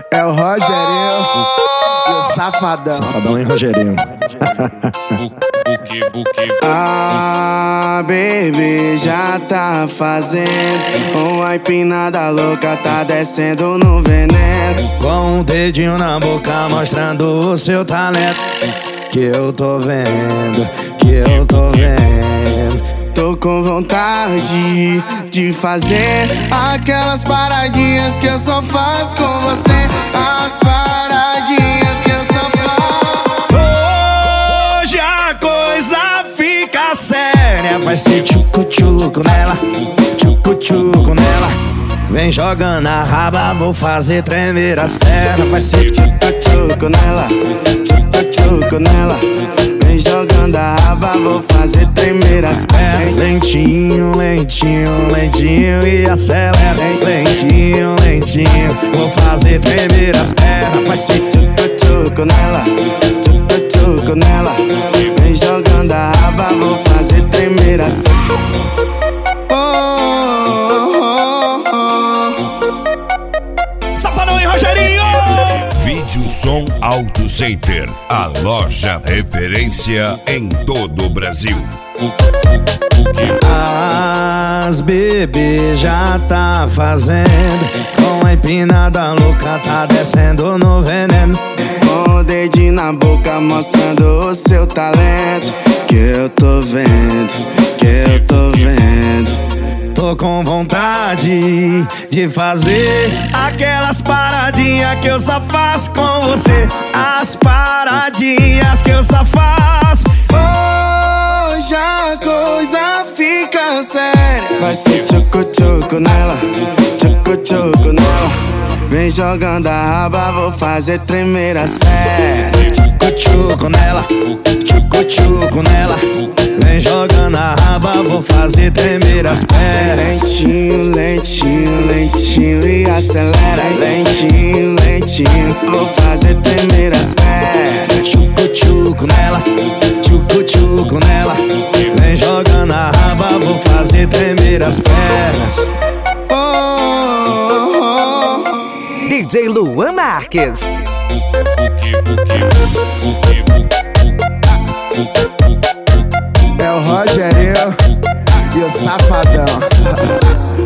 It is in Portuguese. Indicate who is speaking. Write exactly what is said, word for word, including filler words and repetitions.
Speaker 1: É o Rogerinho e o Safadão.
Speaker 2: Safadão e Rogerinho.
Speaker 1: Ah, baby, já tá fazendo uma empinada louca, tá descendo no veneno.
Speaker 2: Com um dedinho na boca mostrando o seu talento. Que eu tô vendo, que eu tô vendo.
Speaker 1: Tô com vontade de fazer aquelas paradinhas que eu só faço com você. As paradinhas que eu só faço.
Speaker 2: Hoje a coisa fica séria. Vai ser tchucu-tchucu nela, tchucu-tchucu nela. Vem jogando a raba, vou fazer tremer as pernas. Vai ser
Speaker 1: tchucu-tchucu nela, tchucu-tchucu nela. Vem jogando a raba, vou fazer tremer as pernas.
Speaker 2: Lentinho, lentinho, lentinho e acelera. Lentinho, lentinho, vou fazer tremer as pernas. Vai ser
Speaker 1: tchucu-tchucu nela, tchucu-tchucu nela. Vem jogando a raba, vou fazer tremer as pernas.
Speaker 2: Safadão e Rogerinho!
Speaker 3: Vídeo Som Auto Center, a loja referência em todo o Brasil.
Speaker 2: As bebê já tá fazendo, com a empinada louca tá descendo no veneno.
Speaker 1: Com o dedinho na boca mostrando o seu talento. Que eu tô vendo, que eu tô vendo.
Speaker 2: Tô com vontade de fazer aquelas paradinhas que eu só faço com você. As paradinhas que eu só faço.
Speaker 1: Hoje a coisa fica séria. Vai ser tchucu-tchucu nela, tchucu-tchucu nela. Vem jogando a raba, vou fazer tremer as pernas.
Speaker 2: Tchucu-tchucu nela, tchucu-tchucu nela. Vem jogando a raba, vou fazer tremer as pernas.
Speaker 1: Lentinho, lentinho, lentinho e acelera. Lentinho, lentinho, vou fazer tremer as pernas.
Speaker 2: Tchucu-tchucu nela, tchucu-tchucu nela. Vem jogando a raba, vou fazer tremer as pernas.
Speaker 1: Oh, oh, oh.
Speaker 4: D J Luan Marques.
Speaker 1: É o Rogerinho e o Safadão.